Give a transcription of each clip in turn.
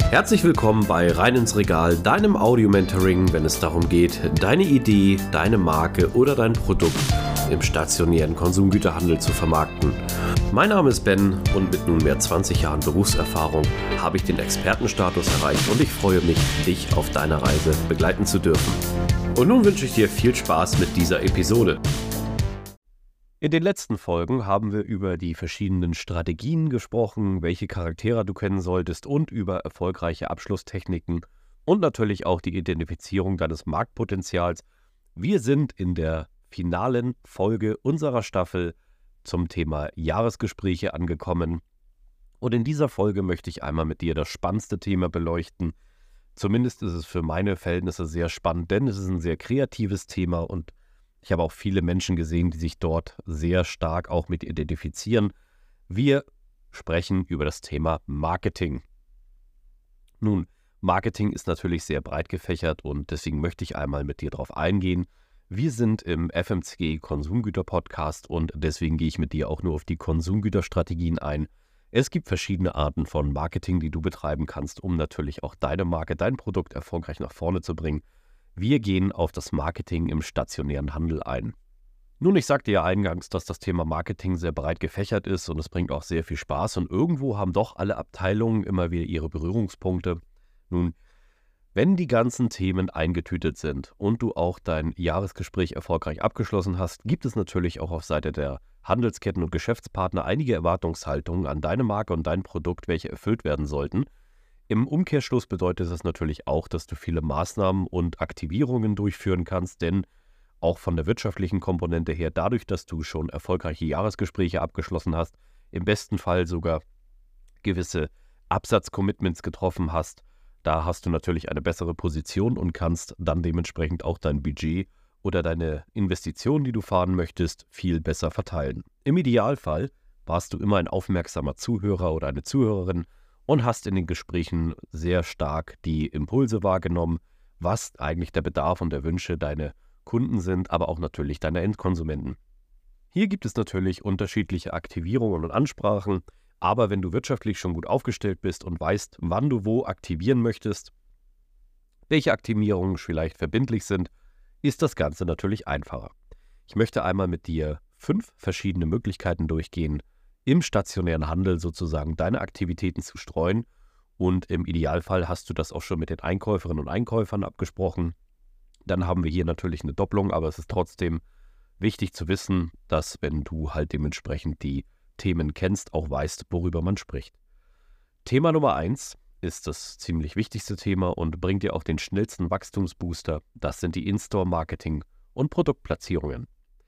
Herzlich willkommen bei Rein ins Regal, deinem Audio-Mentoring, wenn es darum geht, deine Idee, deine Marke oder dein Produkt im stationären Konsumgüterhandel zu vermarkten. Mein Name ist Ben und mit nunmehr 20 Jahren Berufserfahrung habe ich den Expertenstatus erreicht und ich freue mich, dich auf deiner Reise begleiten zu dürfen. Und nun wünsche ich dir viel Spaß mit dieser Episode. In den letzten Folgen haben wir über die verschiedenen Strategien gesprochen, welche Charaktere du kennen solltest und über erfolgreiche Abschlusstechniken und natürlich auch die Identifizierung deines Marktpotenzials. Wir sind in der finalen Folge unserer Staffel zum Thema Jahresgespräche angekommen und in dieser Folge möchte ich einmal mit dir das spannendste Thema beleuchten. Zumindest ist es für meine Verhältnisse sehr spannend, denn es ist ein sehr kreatives Thema und ich habe auch viele Menschen gesehen, die sich dort sehr stark auch mit identifizieren. Wir sprechen über das Thema Marketing. Nun, Marketing ist natürlich sehr breit gefächert und deswegen möchte ich einmal mit dir darauf eingehen. Wir sind im FMCG Konsumgüter Podcast und deswegen gehe ich mit dir auch nur auf die Konsumgüterstrategien ein. Es gibt verschiedene Arten von Marketing, die du betreiben kannst, um natürlich auch deine Marke, dein Produkt erfolgreich nach vorne zu bringen. Wir gehen auf das Marketing im stationären Handel ein. Nun, ich sagte ja eingangs, dass das Thema Marketing sehr breit gefächert ist und es bringt auch sehr viel Spaß und irgendwo haben doch alle Abteilungen immer wieder ihre Berührungspunkte. Nun, wenn die ganzen Themen eingetütet sind und du auch dein Jahresgespräch erfolgreich abgeschlossen hast, gibt es natürlich auch auf Seite der Handelsketten und Geschäftspartner einige Erwartungshaltungen an deine Marke und dein Produkt, welche erfüllt werden sollten. Im Umkehrschluss bedeutet das natürlich auch, dass du viele Maßnahmen und Aktivierungen durchführen kannst, denn auch von der wirtschaftlichen Komponente her, dadurch, dass du schon erfolgreiche Jahresgespräche abgeschlossen hast, im besten Fall sogar gewisse Absatzcommitments getroffen hast, da hast du natürlich eine bessere Position und kannst dann dementsprechend auch dein Budget oder deine Investitionen, die du fahren möchtest, viel besser verteilen. Im Idealfall warst du immer ein aufmerksamer Zuhörer oder eine Zuhörerin und hast in den Gesprächen sehr stark die Impulse wahrgenommen, was eigentlich der Bedarf und der Wünsche deiner Kunden sind, aber auch natürlich deiner Endkonsumenten. Hier gibt es natürlich unterschiedliche Aktivierungen und Ansprachen, aber wenn du wirtschaftlich schon gut aufgestellt bist und weißt, wann du wo aktivieren möchtest, welche Aktivierungen vielleicht verbindlich sind, ist das Ganze natürlich einfacher. Ich möchte einmal mit dir 5 verschiedene Möglichkeiten durchgehen, im stationären Handel sozusagen deine Aktivitäten zu streuen und im Idealfall hast du das auch schon mit den Einkäuferinnen und Einkäufern abgesprochen. Dann haben wir hier natürlich eine Doppelung, aber es ist trotzdem wichtig zu wissen, dass wenn du halt dementsprechend die Themen kennst, auch weißt, worüber man spricht. Thema Nummer 1 ist das ziemlich wichtigste Thema und bringt dir auch den schnellsten Wachstumsbooster. Das sind die In-Store-Marketing und Produktplatzierungen.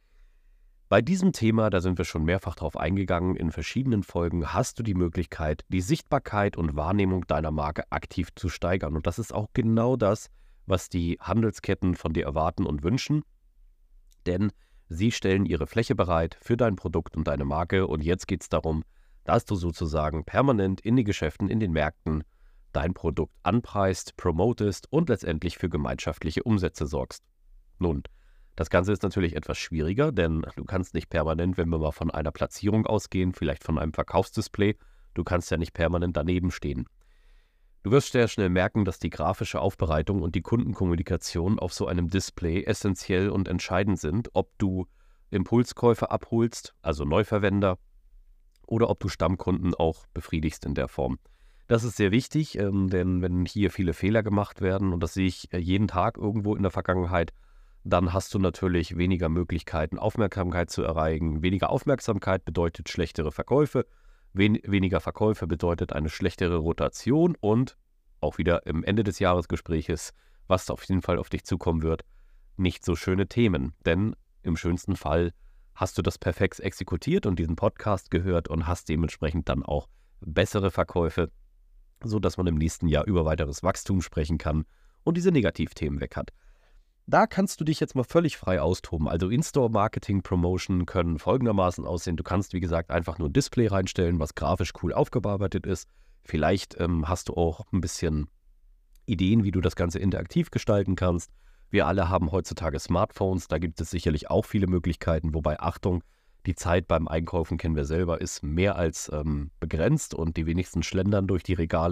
Bei diesem Thema, da sind wir schon mehrfach drauf eingegangen, in verschiedenen Folgen hast du die Möglichkeit, die Sichtbarkeit und Wahrnehmung deiner Marke aktiv zu steigern. Und das ist auch genau das, was die Handelsketten von dir erwarten und wünschen. Denn sie stellen ihre Fläche bereit für dein Produkt und deine Marke. Und jetzt geht es darum, dass du sozusagen permanent in den Geschäften, in den Märkten dein Produkt anpreist, promotest und letztendlich für gemeinschaftliche Umsätze sorgst. Nun, das Ganze ist natürlich etwas schwieriger, denn du kannst nicht permanent, wenn wir mal von einer Platzierung ausgehen, vielleicht von einem Verkaufsdisplay, du kannst ja nicht permanent daneben stehen. Du wirst sehr schnell merken, dass die grafische Aufbereitung und die Kundenkommunikation auf so einem Display essentiell und entscheidend sind, ob du Impulskäufer abholst, also Neuverwender, oder ob du Stammkunden auch befriedigst in der Form. Das ist sehr wichtig, denn wenn hier viele Fehler gemacht werden, und das sehe ich jeden Tag irgendwo in der Vergangenheit, dann hast du natürlich weniger Möglichkeiten, Aufmerksamkeit zu erreichen. Weniger Aufmerksamkeit bedeutet schlechtere Verkäufe. Weniger Verkäufe bedeutet eine schlechtere Rotation und auch wieder im Ende des Jahresgespräches, was auf jeden Fall auf dich zukommen wird, nicht so schöne Themen. Denn im schönsten Fall hast du das perfekt exekutiert und diesen Podcast gehört und hast dementsprechend dann auch bessere Verkäufe, sodass man im nächsten Jahr über weiteres Wachstum sprechen kann und diese Negativthemen weg hat. Da kannst du dich jetzt mal völlig frei austoben. Also In-Store-Marketing, Promotion können folgendermaßen aussehen. Du kannst, wie gesagt, einfach nur ein Display reinstellen, was grafisch cool aufgearbeitet ist. Vielleicht hast du auch ein bisschen Ideen, wie du das Ganze interaktiv gestalten kannst. Wir alle haben heutzutage Smartphones, da gibt es sicherlich auch viele Möglichkeiten. Wobei, Achtung, die Zeit beim Einkaufen, kennen wir selber, ist mehr als begrenzt und die wenigsten schlendern durch die Regale.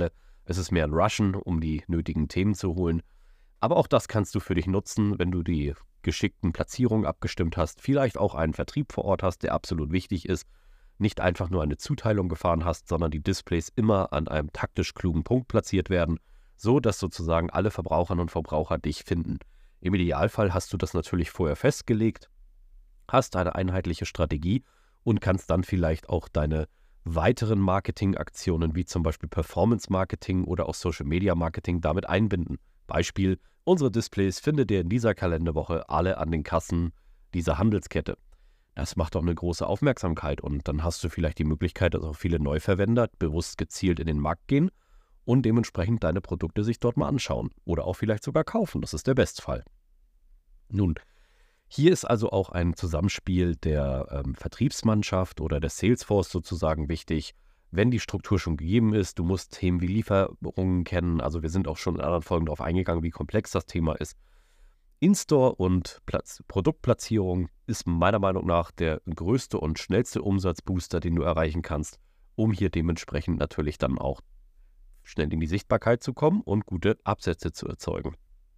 Es ist mehr ein Rushen, um die nötigen Themen zu holen. Aber auch das kannst du für dich nutzen, wenn du die geschickten Platzierungen abgestimmt hast, vielleicht auch einen Vertrieb vor Ort hast, der absolut wichtig ist, nicht einfach nur eine Zuteilung gefahren hast, sondern die Displays immer an einem taktisch klugen Punkt platziert werden, so dass sozusagen alle Verbraucherinnen und Verbraucher dich finden. Im Idealfall hast du das natürlich vorher festgelegt, hast eine einheitliche Strategie und kannst dann vielleicht auch deine weiteren Marketingaktionen wie zum Beispiel Performance-Marketing oder auch Social-Media-Marketing damit einbinden. Beispiel, unsere Displays findet ihr in dieser Kalenderwoche alle an den Kassen dieser Handelskette. Das macht doch eine große Aufmerksamkeit und dann hast du vielleicht die Möglichkeit, dass auch viele Neuverwender bewusst gezielt in den Markt gehen und dementsprechend deine Produkte sich dort mal anschauen oder auch vielleicht sogar kaufen. Das ist der Bestfall. Nun, hier ist also auch ein Zusammenspiel der Vertriebsmannschaft oder der Salesforce sozusagen wichtig, wenn die Struktur schon gegeben ist. Du musst Themen wie Lieferungen kennen. Also wir sind auch schon in anderen Folgen darauf eingegangen, wie komplex das Thema ist. In-Store und Produktplatzierung ist meiner Meinung nach der größte und schnellste Umsatzbooster, den du erreichen kannst, um hier dementsprechend natürlich dann auch schnell in die Sichtbarkeit zu kommen und gute Absätze zu erzeugen.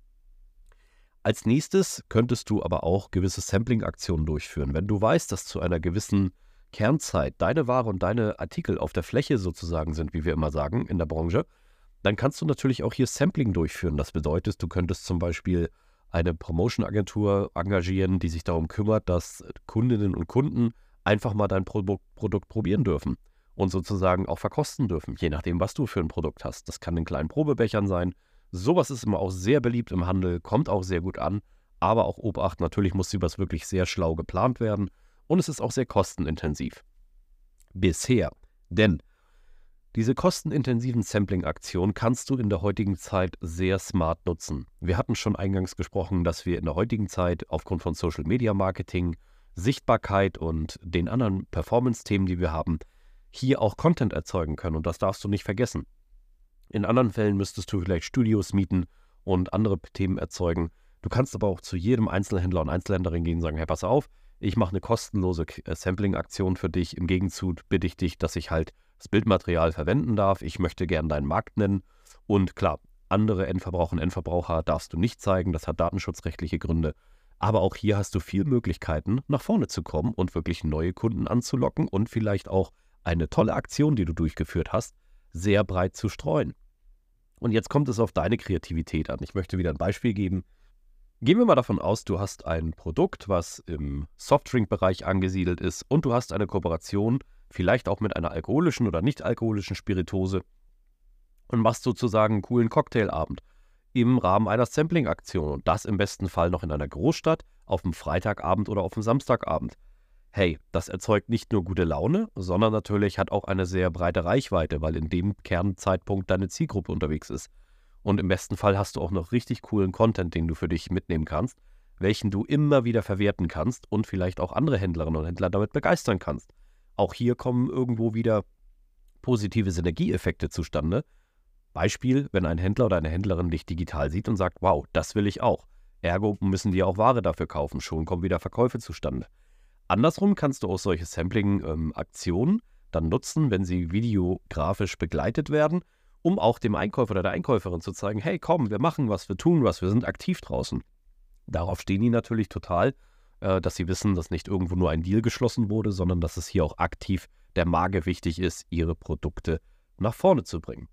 Als nächstes könntest du aber auch gewisse Sampling-Aktionen durchführen. Wenn du weißt, dass zu einer gewissen Kernzeit deine Ware und deine Artikel auf der Fläche sozusagen sind, wie wir immer sagen in der Branche, dann kannst du natürlich auch hier Sampling durchführen. Das bedeutet, du könntest zum Beispiel eine Promotion-Agentur engagieren, die sich darum kümmert, dass Kundinnen und Kunden einfach mal dein Produkt probieren dürfen und sozusagen auch verkosten dürfen, je nachdem, was du für ein Produkt hast. Das kann in kleinen Probebechern sein. Sowas ist immer auch sehr beliebt im Handel, kommt auch sehr gut an, aber auch Obacht, natürlich muss sowas wirklich sehr schlau geplant werden und es ist auch sehr kostenintensiv. Bisher, denn diese kostenintensiven Sampling-Aktionen kannst du in der heutigen Zeit sehr smart nutzen. Wir hatten schon eingangs gesprochen, dass wir in der heutigen Zeit aufgrund von Social-Media-Marketing, Sichtbarkeit und den anderen Performance-Themen, die wir haben, hier auch Content erzeugen können und das darfst du nicht vergessen. In anderen Fällen müsstest du vielleicht Studios mieten und andere Themen erzeugen. Du kannst aber auch zu jedem Einzelhändler und Einzelhändlerin gehen und sagen, hey, pass auf, ich mache eine kostenlose Sampling-Aktion für dich. Im Gegenzug bitte ich dich, dass ich halt das Bildmaterial verwenden darf. Ich möchte gern deinen Markt nennen. Und klar, andere Endverbraucher und Endverbraucher darfst du nicht zeigen. Das hat datenschutzrechtliche Gründe. Aber auch hier hast du viele Möglichkeiten, nach vorne zu kommen und wirklich neue Kunden anzulocken und vielleicht auch eine tolle Aktion, die du durchgeführt hast, sehr breit zu streuen. Und jetzt kommt es auf deine Kreativität an. Ich möchte wieder ein Beispiel geben. Gehen wir mal davon aus, du hast ein Produkt, was im Softdrink-Bereich angesiedelt ist und du hast eine Kooperation, vielleicht auch mit einer alkoholischen oder nicht alkoholischen Spirituose und machst sozusagen einen coolen Cocktailabend im Rahmen einer Sampling-Aktion und das im besten Fall noch in einer Großstadt, auf dem Freitagabend oder auf dem Samstagabend. Hey, das erzeugt nicht nur gute Laune, sondern natürlich hat auch eine sehr breite Reichweite, weil in dem Kernzeitpunkt deine Zielgruppe unterwegs ist. Und im besten Fall hast du auch noch richtig coolen Content, den du für dich mitnehmen kannst, welchen du immer wieder verwerten kannst und vielleicht auch andere Händlerinnen und Händler damit begeistern kannst. Auch hier kommen irgendwo wieder positive Synergieeffekte zustande. Beispiel, wenn ein Händler oder eine Händlerin dich digital sieht und sagt, wow, das will ich auch. Ergo müssen die auch Ware dafür kaufen, schon kommen wieder Verkäufe zustande. Andersrum kannst du auch solche Sampling-Aktionen dann nutzen, wenn sie videografisch begleitet werden, um auch dem Einkäufer oder der Einkäuferin zu zeigen, hey komm, wir machen was, wir tun was, wir sind aktiv draußen. Darauf stehen die natürlich total, dass sie wissen, dass nicht irgendwo nur ein Deal geschlossen wurde, sondern dass es hier auch aktiv der Marke wichtig ist, ihre Produkte nach vorne zu bringen.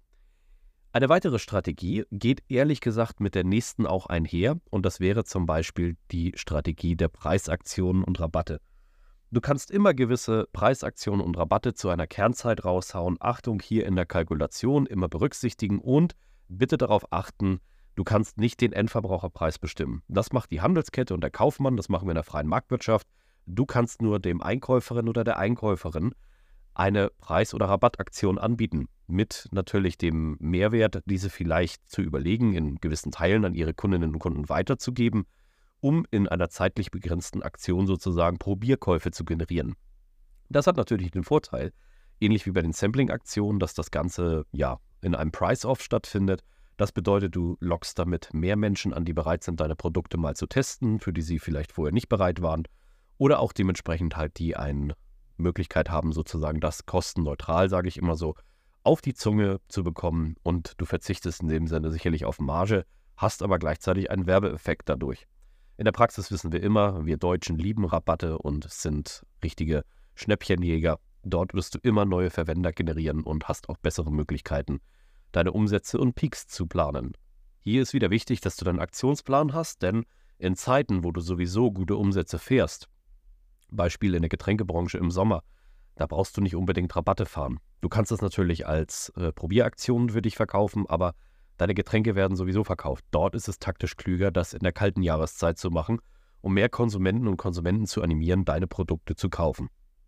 Eine weitere Strategie geht ehrlich gesagt mit der nächsten auch einher und das wäre zum Beispiel die Strategie der Preisaktionen und Rabatte. Du kannst immer gewisse Preisaktionen und Rabatte zu einer Kernzeit raushauen. Achtung, hier in der Kalkulation immer berücksichtigen und bitte darauf achten, du kannst nicht den Endverbraucherpreis bestimmen. Das macht die Handelskette und der Kaufmann, das machen wir in der freien Marktwirtschaft. Du kannst nur dem Einkäuferin oder der Einkäuferin eine Preis- oder Rabattaktion anbieten, mit natürlich dem Mehrwert, diese vielleicht zu überlegen, in gewissen Teilen an ihre Kundinnen und Kunden weiterzugeben, um in einer zeitlich begrenzten Aktion sozusagen Probierkäufe zu generieren. Das hat natürlich den Vorteil, ähnlich wie bei den Sampling-Aktionen, dass das Ganze ja in einem Price-Off stattfindet. Das bedeutet, du lockst damit mehr Menschen an, die bereit sind, deine Produkte mal zu testen, für die sie vielleicht vorher nicht bereit waren, oder auch dementsprechend halt die eine Möglichkeit haben, sozusagen das kostenneutral, sage ich immer so, auf die Zunge zu bekommen und du verzichtest in dem Sinne sicherlich auf Marge, hast aber gleichzeitig einen Werbeeffekt dadurch. In der Praxis wissen wir immer, wir Deutschen lieben Rabatte und sind richtige Schnäppchenjäger. Dort wirst du immer neue Verwender generieren und hast auch bessere Möglichkeiten, deine Umsätze und Peaks zu planen. Hier ist wieder wichtig, dass du deinen Aktionsplan hast, denn in Zeiten, wo du sowieso gute Umsätze fährst, Beispiel in der Getränkebranche im Sommer, da brauchst du nicht unbedingt Rabatte fahren. Du kannst das natürlich als Probieraktion für dich verkaufen, aber deine Getränke werden sowieso verkauft. Dort ist es taktisch klüger, das in der kalten Jahreszeit zu machen, um mehr Konsumenten und Konsumenten zu animieren, deine Produkte zu kaufen.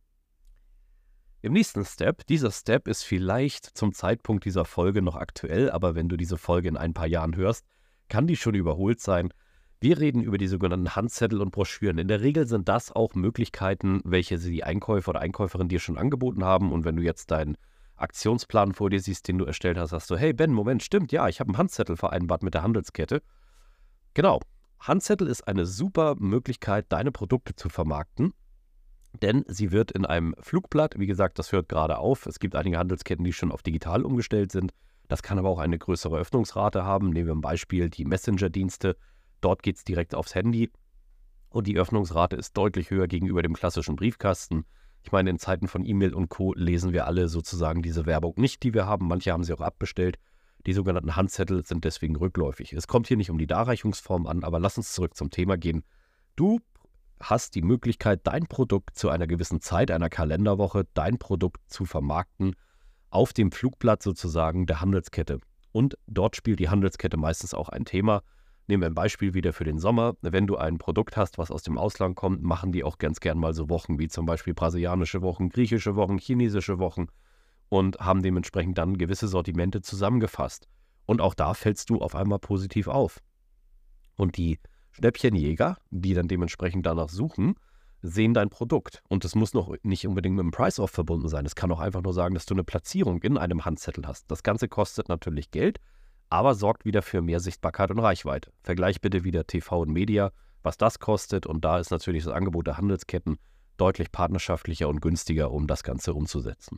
Im nächsten Step, dieser Step ist vielleicht zum Zeitpunkt dieser Folge noch aktuell, aber wenn du diese Folge in ein paar Jahren hörst, kann die schon überholt sein. Wir reden über die sogenannten Handzettel und Broschüren. In der Regel sind das auch Möglichkeiten, welche die Einkäufer oder Einkäuferin dir schon angeboten haben. Und wenn du jetzt deinen Aktionsplan vor dir siehst, den du erstellt hast, sagst du, hey Ben, Moment, stimmt, ja, ich habe einen Handzettel vereinbart mit der Handelskette. Genau, Handzettel ist eine super Möglichkeit, deine Produkte zu vermarkten, denn sie wird in einem Flugblatt, wie gesagt, das hört gerade auf. Es gibt einige Handelsketten, die schon auf digital umgestellt sind. Das kann aber auch eine größere Öffnungsrate haben. Nehmen wir ein Beispiel, die Messenger-Dienste. Dort geht es direkt aufs Handy und die Öffnungsrate ist deutlich höher gegenüber dem klassischen Briefkasten. Ich meine, in Zeiten von E-Mail und Co. lesen wir alle sozusagen diese Werbung nicht, die wir haben. Manche haben sie auch abbestellt. Die sogenannten Handzettel sind deswegen rückläufig. Es kommt hier nicht um die Darreichungsform an, aber lass uns zurück zum Thema gehen. Du hast die Möglichkeit, dein Produkt zu einer gewissen Zeit, einer Kalenderwoche, dein Produkt zu vermarkten auf dem Flugblatt sozusagen der Handelskette. Und dort spielt die Handelskette meistens auch ein Thema. Nehmen wir ein Beispiel wieder für den Sommer. Wenn du ein Produkt hast, was aus dem Ausland kommt, machen die auch ganz gern mal so Wochen wie zum Beispiel brasilianische Wochen, griechische Wochen, chinesische Wochen und haben dementsprechend dann gewisse Sortimente zusammengefasst. Und auch da fällst du auf einmal positiv auf. Und die Schnäppchenjäger, die dann dementsprechend danach suchen, sehen dein Produkt. Und es muss noch nicht unbedingt mit einem Price-Off verbunden sein. Es kann auch einfach nur sagen, dass du eine Platzierung in einem Handzettel hast. Das Ganze kostet natürlich Geld, aber sorgt wieder für mehr Sichtbarkeit und Reichweite. Vergleich bitte wieder TV und Media, was das kostet. Und da ist natürlich das Angebot der Handelsketten deutlich partnerschaftlicher und günstiger, um das Ganze umzusetzen.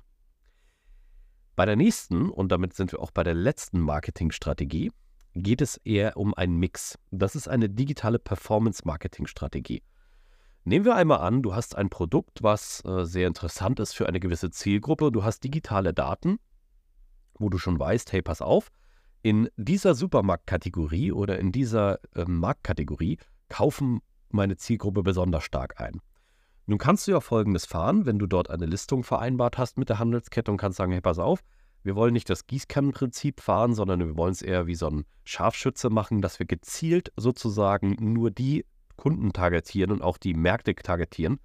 Bei der nächsten, und damit sind wir auch bei der letzten Marketingstrategie, geht es eher um einen Mix. Das ist eine digitale Performance-Marketing-Strategie. Nehmen wir einmal an, du hast ein Produkt, was sehr interessant ist für eine gewisse Zielgruppe. Du hast digitale Daten, wo du schon weißt, hey, pass auf, in dieser Supermarktkategorie oder in dieser Marktkategorie kaufen meine Zielgruppe besonders stark ein. Nun kannst du ja Folgendes fahren, wenn du dort eine Listung vereinbart hast mit der Handelskette und kannst sagen, hey, pass auf, wir wollen nicht das Gießkannenprinzip fahren, sondern wir wollen es eher wie so ein Scharfschütze machen, dass wir gezielt sozusagen nur die Kunden targetieren und auch die Märkte targetieren,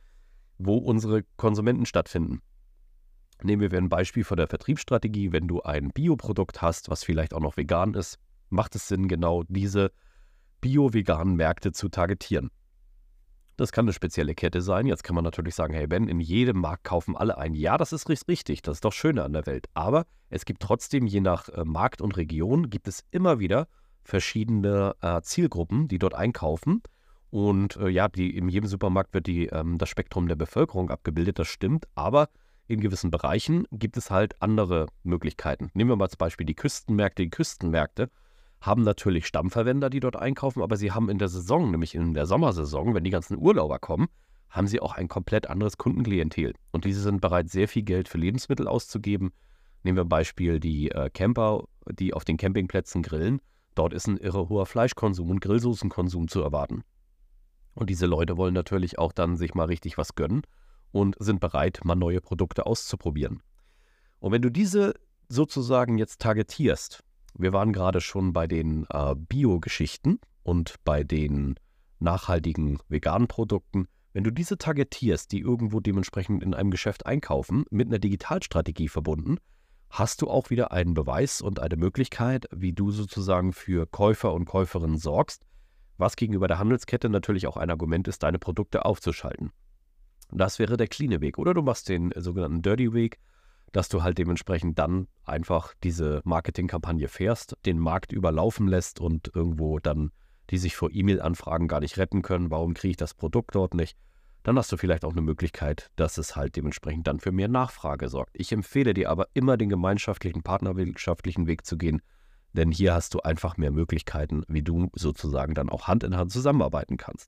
wo unsere Konsumenten stattfinden. Nehmen wir ein Beispiel von der Vertriebsstrategie. Wenn du ein Bioprodukt hast, was vielleicht auch noch vegan ist, macht es Sinn, genau diese bio-veganen Märkte zu targetieren. Das kann eine spezielle Kette sein. Jetzt kann man natürlich sagen, hey Ben, in jedem Markt kaufen alle ein. Ja, das ist richtig, das ist doch schöner an der Welt. Aber es gibt trotzdem, je nach Markt und Region, gibt es immer wieder verschiedene Zielgruppen, die dort einkaufen. Und in jedem Supermarkt wird das Spektrum der Bevölkerung abgebildet, das stimmt. Aber in gewissen Bereichen gibt es halt andere Möglichkeiten. Nehmen wir mal als Beispiel die Küstenmärkte. Die Küstenmärkte haben natürlich Stammverwender, die dort einkaufen, aber sie haben in der Saison, nämlich in der Sommersaison, wenn die ganzen Urlauber kommen, haben sie auch ein komplett anderes Kundenklientel. Und diese sind bereit, sehr viel Geld für Lebensmittel auszugeben. Nehmen wir ein Beispiel die Camper, die auf den Campingplätzen grillen. Dort ist ein irre hoher Fleischkonsum und Grillsoßenkonsum zu erwarten. Und diese Leute wollen natürlich auch dann sich mal richtig was gönnen und sind bereit, mal neue Produkte auszuprobieren. Und wenn du diese sozusagen jetzt targetierst, wir waren gerade schon bei den Bio-Geschichten und bei den nachhaltigen veganen Produkten, wenn du diese targetierst, die irgendwo dementsprechend in einem Geschäft einkaufen, mit einer Digitalstrategie verbunden, hast du auch wieder einen Beweis und eine Möglichkeit, wie du sozusagen für Käufer und Käuferinnen sorgst, was gegenüber der Handelskette natürlich auch ein Argument ist, deine Produkte aufzuschalten. Das wäre der cleane Weg. Oder du machst den sogenannten Dirty Weg, dass du halt dementsprechend dann einfach diese Marketingkampagne fährst, den Markt überlaufen lässt und irgendwo dann die sich vor E-Mail-Anfragen gar nicht retten können. Warum kriege ich das Produkt dort nicht? dann hast du vielleicht auch eine Möglichkeit, dass es halt dementsprechend dann für mehr Nachfrage sorgt. Ich empfehle dir aber immer den gemeinschaftlichen, partnerwirtschaftlichen Weg zu gehen, denn hier hast du einfach mehr Möglichkeiten, wie du sozusagen dann auch Hand in Hand zusammenarbeiten kannst.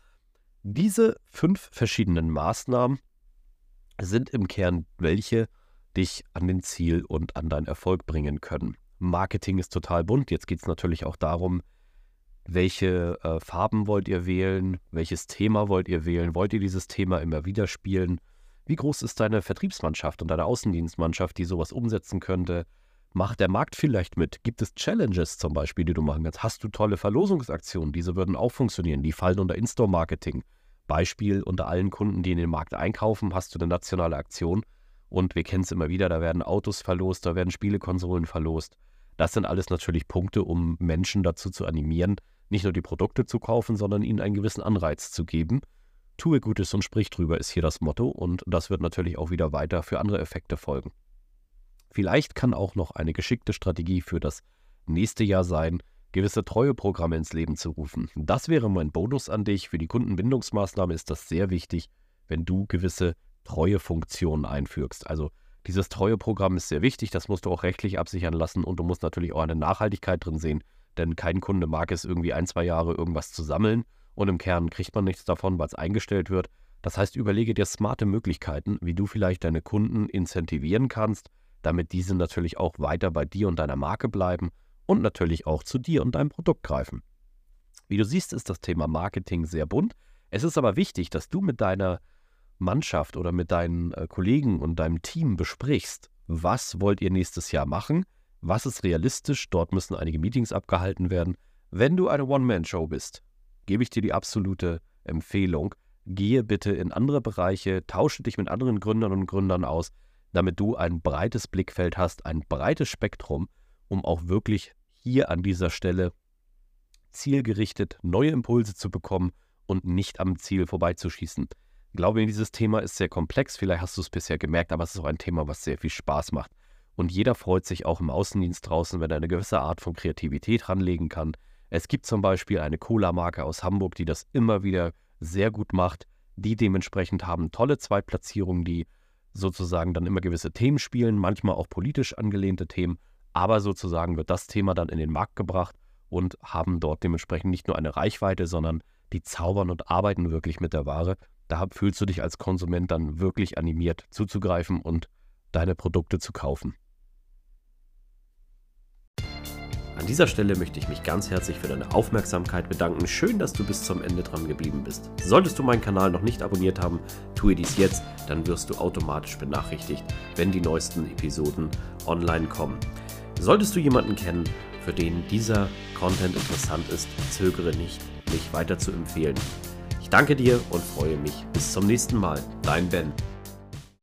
Diese 5 verschiedenen Maßnahmen sind im Kern welche dich an den Ziel und an deinen Erfolg bringen können. Marketing ist total bunt. Jetzt geht es natürlich auch darum, welche Farben wollt ihr wählen, welches Thema wollt ihr wählen, wollt ihr dieses Thema immer wieder spielen, wie groß ist deine Vertriebsmannschaft und deine Außendienstmannschaft, die sowas umsetzen könnte, macht der Markt vielleicht mit, gibt es Challenges zum Beispiel, die du machen kannst, hast du tolle Verlosungsaktionen, diese würden auch funktionieren, die fallen unter In-Store-Marketing. Beispiel, unter allen Kunden, die in den Markt einkaufen, hast du eine nationale Aktion und wir kennen es immer wieder, da werden Autos verlost, da werden Spielekonsolen verlost. Das sind alles natürlich Punkte, um Menschen dazu zu animieren, nicht nur die Produkte zu kaufen, sondern ihnen einen gewissen Anreiz zu geben. Tue Gutes und sprich drüber ist hier das Motto und das wird natürlich auch wieder weiter für andere Effekte folgen. Vielleicht kann auch noch eine geschickte Strategie für das nächste Jahr sein, gewisse Treueprogramme ins Leben zu rufen. Das wäre mein Bonus an dich. Für die Kundenbindungsmaßnahme ist das sehr wichtig, wenn du gewisse Treuefunktionen einfügst. Also dieses Treueprogramm ist sehr wichtig, das musst du auch rechtlich absichern lassen und du musst natürlich auch eine Nachhaltigkeit drin sehen, denn kein Kunde mag es irgendwie 1-2 Jahre irgendwas zu sammeln und im Kern kriegt man nichts davon, weil es eingestellt wird. Das heißt, überlege dir smarte Möglichkeiten, wie du vielleicht deine Kunden incentivieren kannst, damit diese natürlich auch weiter bei dir und deiner Marke bleiben und natürlich auch zu dir und deinem Produkt greifen. Wie du siehst, ist das Thema Marketing sehr bunt. Es ist aber wichtig, dass du mit deiner Mannschaft oder mit deinen Kollegen und deinem Team besprichst, was wollt ihr nächstes Jahr machen, was ist realistisch, dort müssen einige Meetings abgehalten werden. Wenn du eine One-Man-Show bist, gebe ich dir die absolute Empfehlung, gehe bitte in andere Bereiche, tausche dich mit anderen Gründern und Gründern aus, damit du ein breites Blickfeld hast, ein breites Spektrum, um auch wirklich hier an dieser Stelle zielgerichtet neue Impulse zu bekommen und nicht am Ziel vorbeizuschießen. Ich glaube, dieses Thema ist sehr komplex, vielleicht hast du es bisher gemerkt, aber es ist auch ein Thema, was sehr viel Spaß macht. Und jeder freut sich auch im Außendienst draußen, wenn er eine gewisse Art von Kreativität ranlegen kann. Es gibt zum Beispiel eine Cola-Marke aus Hamburg, die das immer wieder sehr gut macht, die dementsprechend haben tolle Zweitplatzierungen, die sozusagen dann immer gewisse Themen spielen, manchmal auch politisch angelehnte Themen, aber sozusagen wird das Thema dann in den Markt gebracht und haben dort dementsprechend nicht nur eine Reichweite, sondern die zaubern und arbeiten wirklich mit der Ware. Da fühlst du dich als Konsument dann wirklich animiert zuzugreifen und deine Produkte zu kaufen. An dieser Stelle möchte ich mich ganz herzlich für deine Aufmerksamkeit bedanken. Schön, dass du bis zum Ende dran geblieben bist. Solltest du meinen Kanal noch nicht abonniert haben, tue dies jetzt, dann wirst du automatisch benachrichtigt, wenn die neuesten Episoden online kommen. Solltest du jemanden kennen, für den dieser Content interessant ist, zögere nicht, mich weiter zu empfehlen. Ich danke dir und freue mich. Bis zum nächsten Mal. Dein Ben.